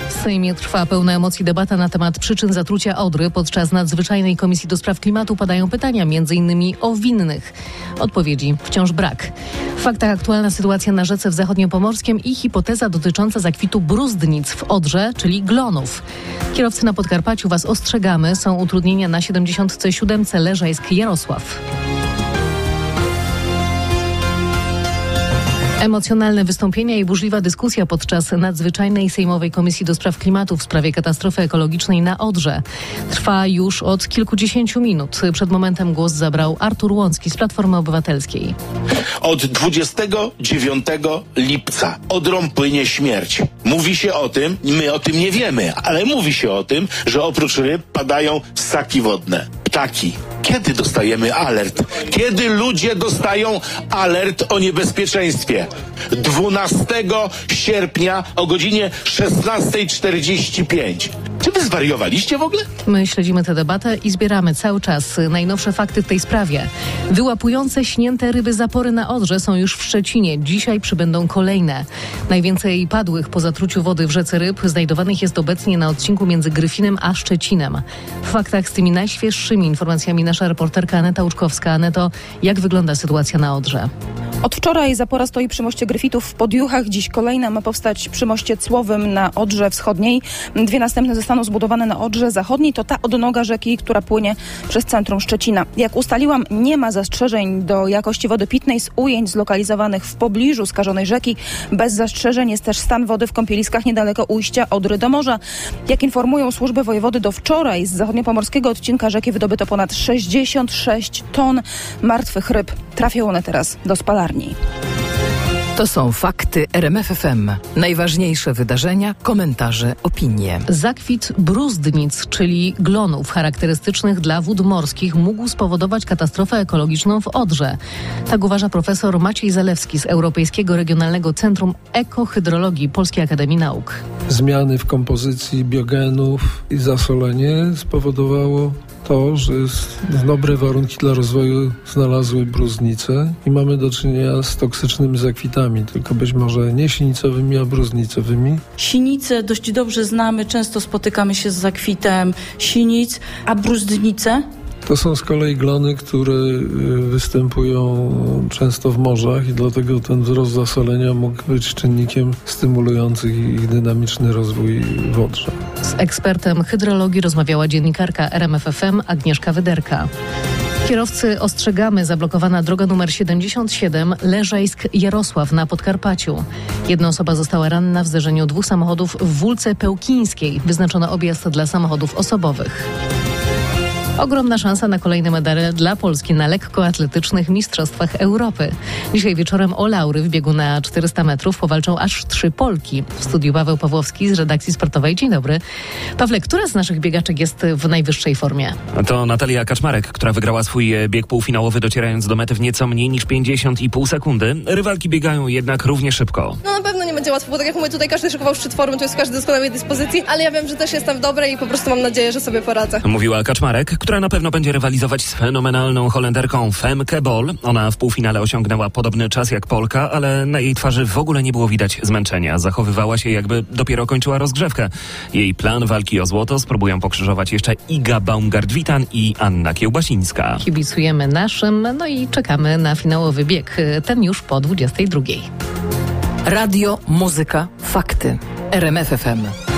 W Sejmie trwa pełna emocji debata na temat przyczyn zatrucia Odry. Podczas nadzwyczajnej Komisji do Spraw Klimatu padają pytania m.in. o winnych. Odpowiedzi wciąż brak. W faktach aktualna sytuacja na rzece w Zachodniopomorskiem i hipoteza dotycząca zakwitu bruzdnic w Odrze, czyli glonów. Kierowcy na Podkarpaciu Was ostrzegamy. Są utrudnienia na 77 Leżajsk-Jarosław. Emocjonalne wystąpienia i burzliwa dyskusja podczas nadzwyczajnej Sejmowej Komisji do Spraw Klimatu w sprawie katastrofy ekologicznej na Odrze. Trwa już od kilkudziesięciu minut. Przed momentem głos zabrał Artur Łącki z Platformy Obywatelskiej. Od 29 lipca Odrą płynie śmierć. Mówi się o tym, my o tym nie wiemy, ale mówi się o tym, że oprócz ryb padają ssaki wodne, ptaki. Kiedy dostajemy alert? Kiedy ludzie dostają alert o niebezpieczeństwie? 12 sierpnia o godzinie 16:45. Czy wy zwariowaliście w ogóle? My śledzimy tę debatę i zbieramy cały czas najnowsze fakty w tej sprawie. Wyłapujące śnięte ryby zapory na Odrze są już w Szczecinie. Dzisiaj przybędą kolejne. Najwięcej padłych po zatruciu wody w rzece ryb znajdowanych jest obecnie na odcinku między Gryfinem a Szczecinem. W faktach z tymi najświeższymi informacjami nasza reporterka Aneta Łuczkowska. Aneto, jak wygląda sytuacja na Odrze? Od wczoraj zapora stoi przy moście Gryfitów w Podjuchach. Dziś kolejna ma powstać przy moście Cłowym na Odrze Wschodniej. Dwie następne zostaną zbudowane na Odrze Zachodniej. To ta odnoga rzeki, która płynie przez centrum Szczecina. Jak ustaliłam, nie ma zastrzeżeń do jakości wody pitnej z ujęć zlokalizowanych w pobliżu skażonej rzeki. Bez zastrzeżeń jest też stan wody w kąpieliskach niedaleko ujścia Odry do morza. Jak informują służby wojewody, do wczoraj z zachodniopomorskiego odcinka rzeki wydobyto ponad 66 ton martwych ryb. Trafią one teraz do spalarni. To są fakty RMF FM. Najważniejsze wydarzenia, komentarze, opinie. Zakwit bruzdnic, czyli glonów charakterystycznych dla wód morskich, mógł spowodować katastrofę ekologiczną w Odrze. Tak uważa profesor Maciej Zalewski z Europejskiego Regionalnego Centrum Ekohydrologii Polskiej Akademii Nauk. Zmiany w kompozycji biogenów i zasolenie spowodowało to, że dobre warunki dla rozwoju znalazły bruzdnice i mamy do czynienia z toksycznymi zakwitami, tylko być może nie sinicowymi, a bruzdnicowymi. Sinice dość dobrze znamy, często spotykamy się z zakwitem sinic, a bruzdnice? To są z kolei glony, które występują często w morzach i dlatego ten wzrost zasolenia mógł być czynnikiem stymulującym ich dynamiczny rozwój w Odrze. Z ekspertem hydrologii rozmawiała dziennikarka RMF FM Agnieszka Wyderka. Kierowcy ostrzegamy, zablokowana droga numer 77 Leżajsk-Jarosław na Podkarpaciu. Jedna osoba została ranna w zderzeniu dwóch samochodów w Wólce Pełkińskiej. Wyznaczono objazd dla samochodów osobowych. Ogromna szansa na kolejne medale dla Polski na lekkoatletycznych Mistrzostwach Europy. Dzisiaj wieczorem o laury w biegu na 400 metrów powalczą aż 3 Polki. W studiu Paweł Pawłowski z redakcji sportowej. Dzień dobry. Pawle, która z naszych biegaczek jest w najwyższej formie? To Natalia Kaczmarek, która wygrała swój bieg półfinałowy, docierając do mety w nieco mniej niż 50,5 sekundy. Rywalki biegają jednak równie szybko. No na pewno nie będzie łatwo, bo tak jak mówię, tutaj każdy szykował szczyt formy, to jest każdy w doskonałej dyspozycji, ale ja wiem, że też jestem w dobrej i po prostu mam nadzieję, że sobie poradzę. Mówiła Kaczmarek, która na pewno będzie rywalizować z fenomenalną Holenderką Femke Bol. Ona w półfinale osiągnęła podobny czas jak Polka, ale na jej twarzy w ogóle nie było widać zmęczenia. Zachowywała się, jakby dopiero kończyła rozgrzewkę. Jej plan walki o złoto spróbują pokrzyżować jeszcze Iga Baumgart-Witan i Anna Kiełbasińska. Kibicujemy naszym, no i czekamy na finałowy bieg. Ten już po 22:00. Radio, muzyka, fakty. RMF FM.